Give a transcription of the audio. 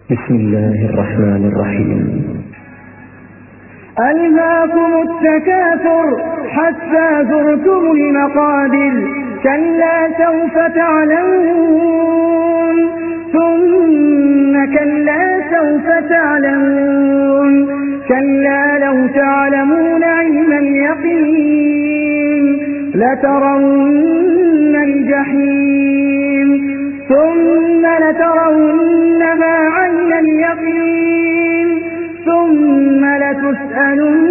بسم الله الرحمن الرحيم. ألهاكم التكاثر حتى زرتم المقابر كلا سوف تعلمون ثم كلا سوف تعلمون كلا لو تعلمون علم اليقين لترون الجحيم ثم لترونها عين اليقين ثم لتسألن